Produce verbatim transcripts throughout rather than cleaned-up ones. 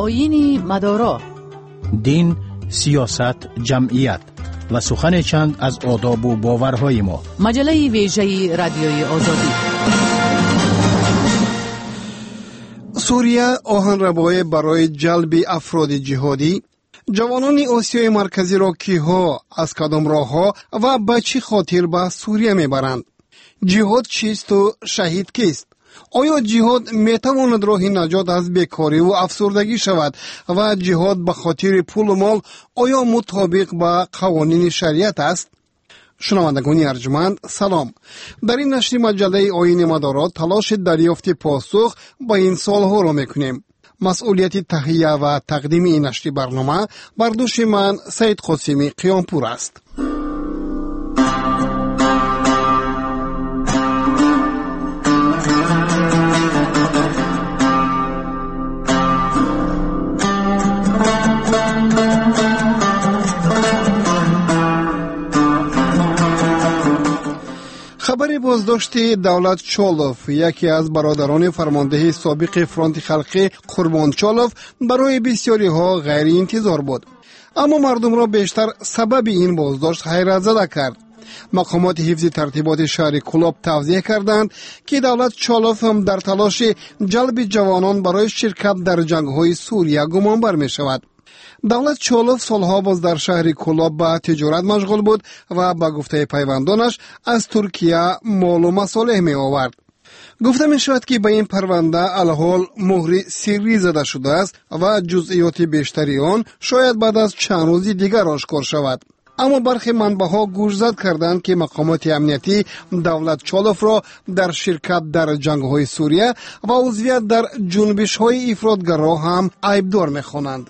آیین مدارا، دین، سیاست، جمعیت و سخن چند از آداب و باورهای ما. مجله ویژه رادیوی آزادی. سوریه آهنربای برای جلب افراد جهادی. جوانان آسیای مرکزی را کیها، از کدام راهها و به چه خاطر به سوریه میبرند؟ جهاد چیست و شهید کیست؟ آیا جهاد میتواند راه نجات از بیکاری و افسردگی شود و جهاد به خاطر پول و مال آیا مطابق با قوانین شریعت است؟ شنوندگان ارجمند سلام. در این نشر مجله آیین مدارا تلاش دریافت پاسخ با این سوالها را میکنیم. مسئولیت تهیه و تقدیم این نشر برنامه بر دوش من سید قاسمی قیامپور است. خبر بازداشت دولت چالوف، یکی از برادران فرمانده سابق فرانت خلقی قربان چالوف، برای بسیاری ها غیر انتظار بود. اما مردم را بیشتر سبب این بازداشت حیرت زده کرد. مقامات حفظ ترتیبات شهر کلاب توضیح کردند که دولت چالوف هم در تلاش جلب جوانان برای شرکت در جنگ‌های سوریه گمانبر می شود. دولت چالوف سالها باز در شهر کلاب به تجارت مشغول بود و با گفته پیوندانش از ترکیه مال و مصالح می آورد. گفته می شود که به این پرونده الحال مهر سری زده شده است و جزئیات بیشتری آن شاید بعد از چند روز دیگر آشکار شود. اما برخی منبع‌ها گوشزد کردند که مقامات امنیتی دولت چالوف را در شرکت در جنگ‌های سوریه و عضویت در جنبش‌های افراطگرا هم عیبدار می‌خوانند.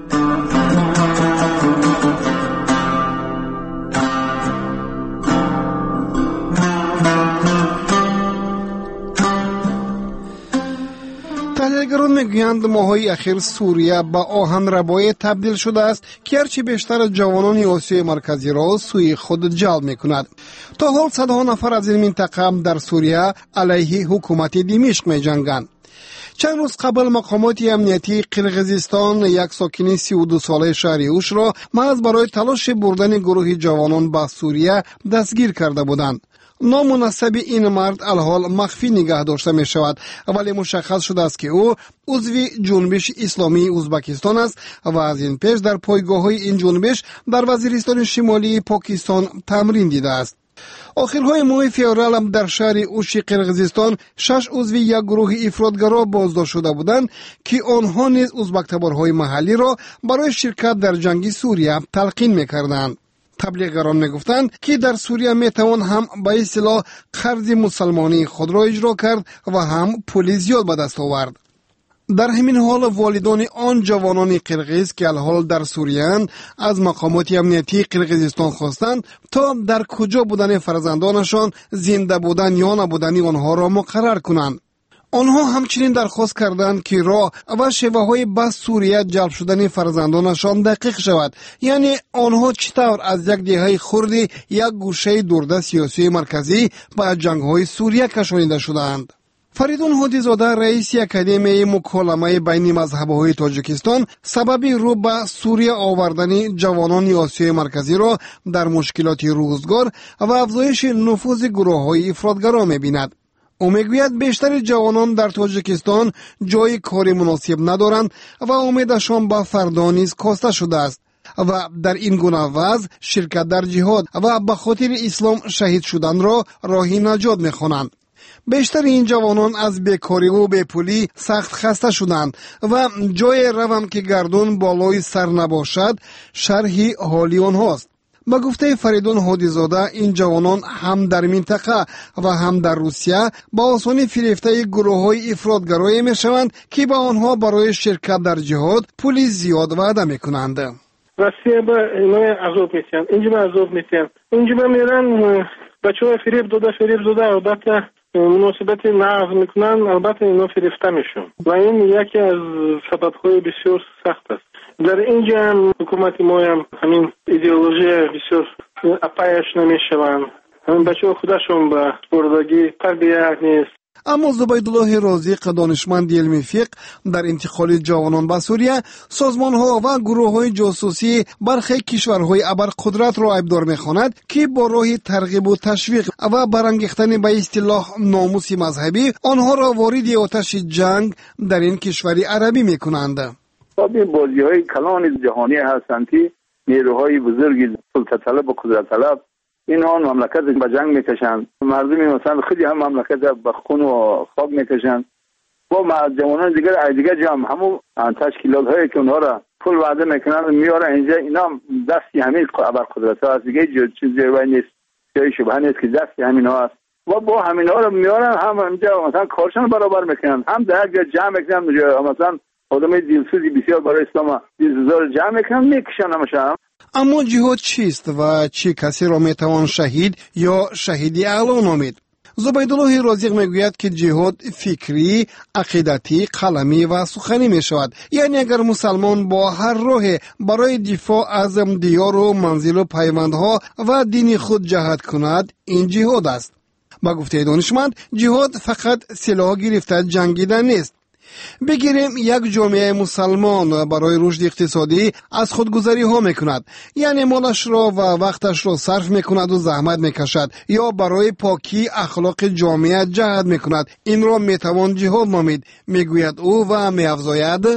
تحلیلگران میگویند ماهای اخیر سوریه به آهنربایی تبدیل شده است که هرچی بیشتر جوانان آسیای مرکزی را سوی خود جلب میکند. تا حال صدها نفر از این منطقه در سوریه علیه حکومت دمشق میجنگند. چند روز قبل مقامات امنیتی قرقیزستان یک ساکن سی و دو ساله شهر اوش را محض برای تلاش بردن گروه جوانان به سوریه دستگیر کرده بودند. نام و نسب این مرد الحال مخفی نگه داشته می شود، ولی مشخص شده است که او عضو جنبش اسلامی ازبکستان است و از این پیش در پایگاه های این جنبش در وزیرستان شمالی پاکستان تمرین دیده است. آخرهای ماه فوریه هم در شهر اوش قرقیزستان شش عضو یک گروه افراطگرا بازداشت شده بودند که آنها نیز ازبک تبارهای محلی را برای شرکت در جنگ سوریه تلقین می‌کردند. تبلیغگران میگفتند که در سوریه میتوان هم به اصطلاح قرض مسلمانی خود را اجرا کرد و هم پول زیاد به دست آورد. در همین حال والدان آن جوانان قرقیز که الحال در سوریه از مقامات امنیتی قرقیزستان خواستند تا در کجا بودن فرزندانشان، زنده بودن یا نبودن آنها را مقرر کنند. آنها همچنین درخواست کردند که راه و شیوه های به سوریه جلب شدن فرزندانشان دقیق شود، یعنی آنها چطور از یک دهه خردی یک گوشه دورده سیاسی مرکزی به جنگ های سوریه کشانیده شدند. فریدون هادیزاده رئیس اکادمی مکالمه بین مذهب‌های تاجیکستان سبب رو به سوریه آوردن جوانان آسیای مرکزی را در مشکلات روزگار و افزایش نفوذ گروه‌های افراطگرا می‌بیند. او میگوید بیشتر جوانان در تاجیکستان جای کاری مناسب ندارند و امیدشان به فردا نیز کاسته شده است و در این گونه وضع شرکت در جهاد و به خاطر اسلام شهید شدن را راه نجات می‌خوانند. بیشتر این جوانان از بیکاری و بیپولی سخت خسته شدند و جای روم که گردون بالای سر نباشد شرح حالی آنهاست. با گفته فریدون هادیزاده این جوانان هم در منطقه و هم در روسیه با آسانی فریفته گروه‌های افراطگرایی میشوند که با آنها برای شرکت در جهاد پول زیاد وعده میکنند. روسیه با اینا عذاب میتن، اینجا عذاب میتن، اینجا میرن بچه‌ها فریب داده فریب داده البته مناسبت نقض میکنن، البته اینا فریفته میشون و این یکی از سبب‌های بسیار سخت است. در اینجا هم حکومت ما هم همین ایدئولوژی بسیار اپایش نمیشوند. همین بچه ها خودشون به بردگی تربیت نیست. اما زبیدالله رازق دانشمند علم فقه در انتقال جوانان به سوریه سازمان‌ها و گروه‌های جاسوسی برخی کشورهای ابرقدرت را عیبدار می‌خواند که با راه ترغیب و تشویق و برانگیختن به اصطلاح ناموس مذهبی آنها را وارد آتش جنگ در این کشور عربی می‌کنند. این بازی‌های کلان جهانی هستند که نیروهای بزرگ سلطه طلب و قدرت طلب اینها مملکت به جنگ میکشند. مردمی مثلا خیلی هم مملکت به خون و خاک میکشند. با جوانان دیگر دیگر جمع همون تشکیلات هایی که اونها را پول وعده میکنند میارن اینجا، اینا دستی همین ابرقدرت ها هست دیگه، چیزی وای نیست، جای شبهه نیست که دستی همین ها هست و با همین ها را میارن هم اینجا مثلا کارشان برابر میکنن، هم در یک جمع میکنن مثلا آدمای دلسوزی بسیار برای اسلام دلسوزا جمع میکنن میکشن همشون. اما جهاد چیست و چه کسی را میتوان شهید یا شهیدی اعلی نامید؟ زبیدالله رازق میگوید که جهاد فکری، عقیدتی، قلمی و سخنی می شود. یعنی اگر مسلمان با هر راه برای دفاع از دیار و منزل و پیوندها و دین خود جهاد کند، این جهاد است. با گفته دانشمند جهاد فقط سلاح گرفته جنگیدن نیست. بگیریم یک جامعه مسلمان برای رشد اقتصادی از خودگذری ها میکند، یعنی مالش را و وقتش را صرف میکند و زحمت میکشد، یا برای پاکی اخلاق جامعه جهاد میکند. این را میتوان جهاد نامید، میگوید او و میافزاید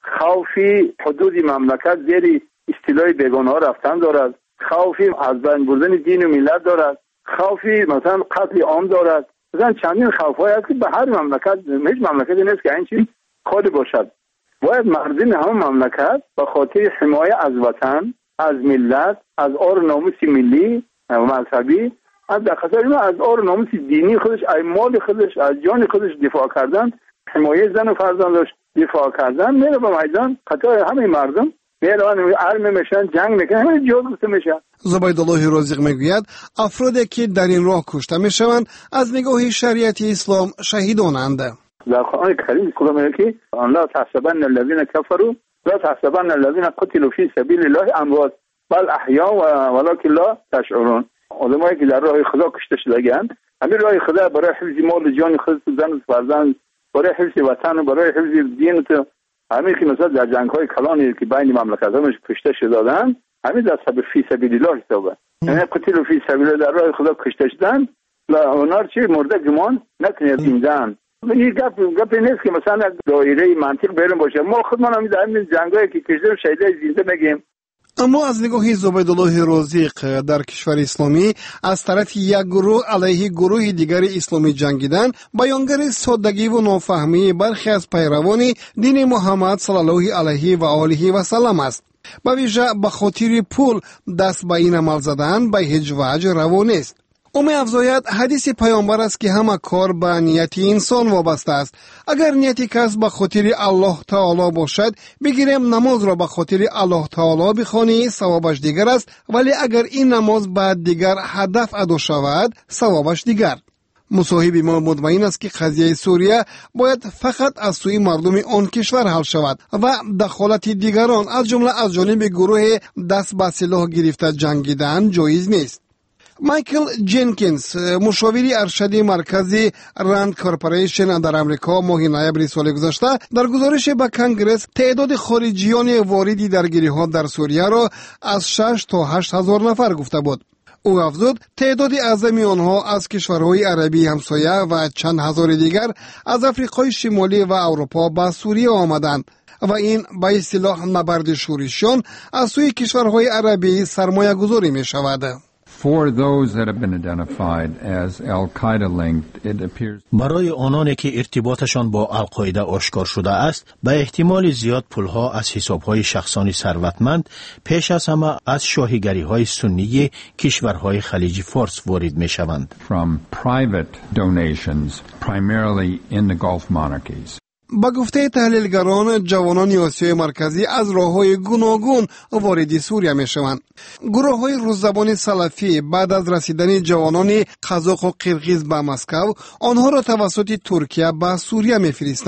خوفی حدود مملکت زیر اصطلاح بیگانه ها رفتن دارد، خوفی از بین بردن دین و ملت دارد، خوفی مثلا قتل عام دارد. مثلا چندین خوف‌های هست که به هر مملکت، هیچ مملکتی نیست که این چیز خالی باشد. باید مردم همه مملکت به خاطر حمایت از وطن، از ملت، از آر ناموس ملی و مذهبی، از در خاطر از آر ناموس دینی خودش، از مال خودش، از جان خودش دفاع کردن، حمایت زن و فرزندش دفاع کردن، میره به میدان خطای همه مردم میرن ارم میشن، جنگ میکنن، همه جهاد گفته میشه. زبیدالله رازق میگوید افرادی که در این راه کشته میشوند از نگاه شریعت اسلام شهیدانند. در قرآن کریم خدا میگه که لا تحسبن الذين كفروا لا تحسبن الذين قتلوا في سبيل الله اموات بل احیاء ولكن لا تشعرون. آدمایی که در راه خدا کشته شده‌اند، همین راه خدا برای حفظ مال جان خود، زن و فرزند، برای حفظ وطن و برای حفظ دین، تو همین که مثلا در جنگ‌های کلانی که بین مملکت‌ها کشته شدند، همین در سبب فی سبیل الله حسابه. یعنی قتل فی سبیل الله در راه خدا کشته شدن و اونا چی مرده گمان نکنید زندان. این گپ گپ نیست که مثلا دایره منطق بریم باشه. ما خودمان هم در همین جنگایی که کشته شهیدای زنده میگیم. اما از نگاه زبیدالله رازق در کشور اسلامی از طرف یک گروه علیه گروه دیگر اسلامی جنگیدن بیانگر سادگی و نافهمی برخی از پیروان دین محمد صلی الله علیه و آله و سلم است. به ویژه به خاطر پول دست به این عمل زدن به هیچ وجه روا نیست. او می‌افزاید حدیث پیامبر است که همه کار به نیت انسان وابسته است. اگر نیت کس به خاطر الله تعالی باشد، بگیریم نماز را به خاطر الله تعالی بخوانی، ثوابش دیگر است، ولی اگر این نماز بعد دیگر هدف ادا شود، ثوابش دیگر. مصاحب ما مطمئن است که قضیه سوریه باید فقط از سوی مردم آن کشور حل شود و دخالت دیگران از جمله از جانب گروه دست به سلاح گرفته جنگیدن جایز نیست. مایکل جنکینز، مشاوری ارشدی مرکزی راند کورپوریشن در امریکا، ماه نوامبر سال گذشته در گزارش به کنگرس تعداد خارجیان واردی درگیری‌ها در سوریه را از شش تا هشت هزار نفر گفته بود. او افزود تعداد اعظمی آنها از کشورهای عربی همسایه و چند هزار دیگر از آفریقای شمالی و اروپا به سوریه آمدند و این به اصطلاح نبرد شورشیان از سوی کشورهای عربی سرمایه گذاری می شود. For those that have been identified as Al-Qaeda linked, it appears برای آنانی که ارتباطشان با القاعده آشکار شده است، به احتمال زیاد پولها از حسابهای شخصانی ثروتمند پیش از همه از شاهیگری‌های سنی کشورهای خلیج فارس وارد می‌شوند. from private donations, primarily in the Gulf monarchies. با گفته تحلیلگران، جوانان آسیای مرکزی از راه‌های گوناگون وارد سوریه می‌شوند. گروه‌های روززبان سلفی بعد از رسیدن جوانان قزاق و قرقیز به مسکو، آنها را توسط ترکیه به سوریه می‌فرستند.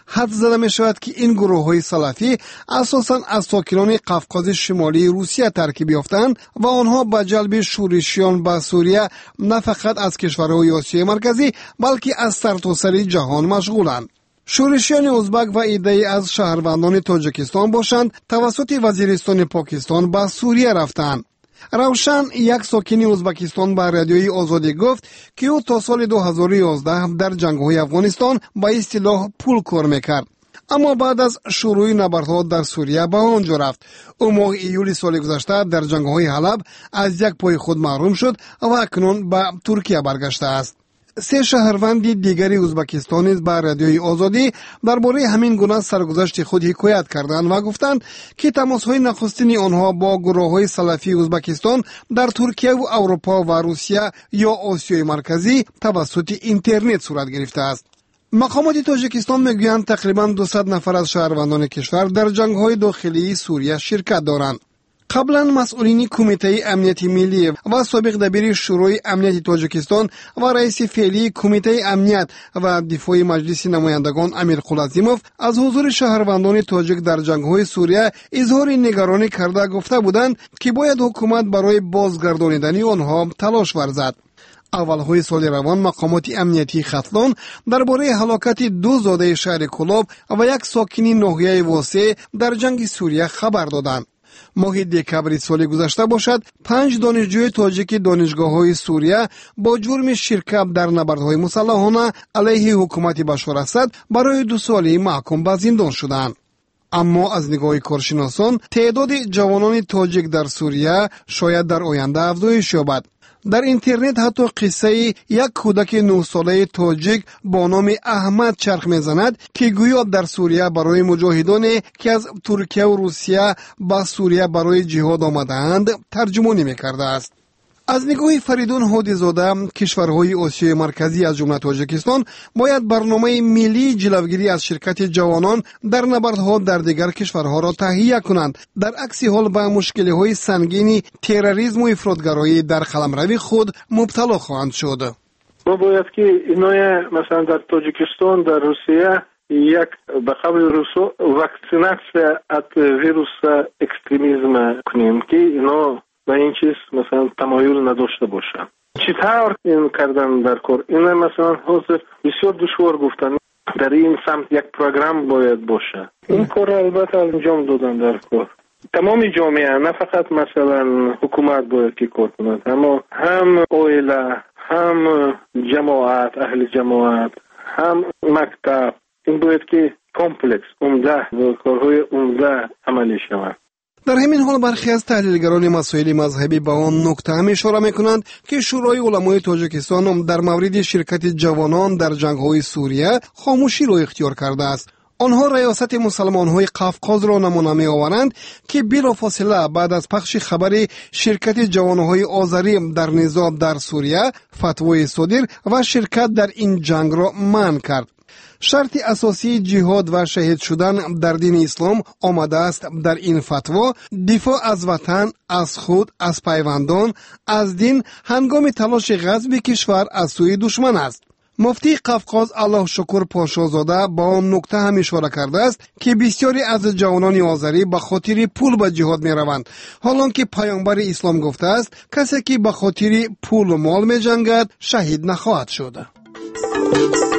حد زده می شود که این گروه های سلفی اساساً از ساکنان قفقاز شمالی روسیه ترکیب یافتند و آنها به جلب شورشیان به سوریه نه فقط از کشورهای آسیای مرکزی بلکه از سرتاسر جهان مشغولند. شورشیان ازبک و عده‌ای از شهروندان تاجیکستان باشند توسط وزیرستان پاکستان به سوریه رفتند. روشن، یک ساکن ازبکستان به رادیوی آزادی گفت که او تا سال دو هزار و یازده در جنگ‌های افغانستان با اصطلاح پول کار میکرد، اما بعد از شروع نبردها در سوریه به آنجا رفت. او ماه ایول سال گذشته در جنگ‌های حلب از یک پای خود محروم شد و اکنون به ترکیه برگشته است. سه شهروند دیگری ازبکستان نیز به رادیوی آزادی درباره همین گونه سرگذشت خود حکایت کردند و گفتند که تماس‌های نخستین آنها با گروه‌های سلفی ازبکستان در ترکیه و اروپا و روسیه یا آسیای مرکزی توسط اینترنت صورت گرفته است. مقامات تاجیکستان میگویند تقریباً دویست نفر از شهروندان کشور در جنگ‌های داخلی سوریه شرکت دارند. قبلا مسئولین کمیته امنیت ملی و سابق دبیر شورای امنیت تاجیکستان و رئیس فعلی کمیته امنیت و دفاع مجلس نمایندگان امیر قلعظیموف از حضور شهروندان تاجیک در جنگ‌های سوریه اظهار نگرانی کرده گفته بودند که باید حکومت برای بازگردانیدن آنها تلاش ورزد. اولهای سال روان مقامات امنیتی ختلان درباره هلاکت دو زاده شهر کلاب و یک ساکن ناحیه واسع در جنگ سوریه خبر دادند. ماه دکبر سال گذشته باشد پنج دانشجوی تاجیک دانشگاه‌های سوریه با جرم شرکت در نبردهای مسلحانه علیه حکومت بشار اسد برای دو ساله محکوم به زندان شدند. اما از نگاه کارشناسان تعداد جوانان تاجیک در سوریه شاید در آینده افزایش یابد. در اینترنت حتی قصه یک کودک نه ساله تاجیک با نام احمد چرخ میزند که گویا در سوریه برای مجاهدانی که از ترکیه و روسیه به سوریه برای جهاد آمدند ترجمانی میکرده است. از نگاه فریدون هادی‌زاده کشورهای آسیای مرکزی از جمله تاجیکستان باید برنامه ملی جلوگیری از شرکت جوانان در نبردها در دیگر کشورها را تهیه کنند، در عکس حال به مشکل‌های سنگین تروریسم و افراطگرایی در قلمرو خود مبتلا خواهند شد. ما باید که اینای مثلا در تاجیکستان در روسیه یک به قبل روسو واکسیناسیا از ویروس اکستریمیسم کنیم که اینا و این چیز مثلا تمایل نداشته باشن. چطور این کردن در کار؟ این مثلا حاضر بسیار دشوار گفتن در این سمت یک پروگرام باید باشه. این کار البته انجام دادن در کار. تمام جامعه نه فقط مثلا حکومت باید که کار کند، اما هم اویله، هم جماعت، اهل جماعت، هم مکتب، این باید که کامپلکس عمده کارهای عمده عملی شود. در همین حال برخی از تحلیلگران مسائل مذهبی به آن نکته هم اشاره می‌کنند که شورای علمای تاجیکستان در مورد شرکت جوانان در جنگ‌های سوریه خاموشی را اختیار کرده است. آنها ریاست مسلمان‌های قفقاز را نمونه می‌آورند که بلافاصله بعد از پخش خبر شرکت جوان‌های آذری در نزاع در سوریه فتوای صادر و شرکت در این جنگ را منع کرد. شرط اساسی جهاد و شهید شدن در دین اسلام آمده است در این فتوا دفاع از وطن، از خود، از پیوندان، از دین هنگام تلاش غزو کشور از سوی دشمن است. مفتی قفقاز الله شکر پاشازاده با آن نکته هم اشاره کرده است که بسیاری از جوانان آذری به خاطر پول به جهاد می روند، حالانکه پیامبر اسلام گفته است کسی که به خاطر پول و مال می جنگد شهید نخواهد شد.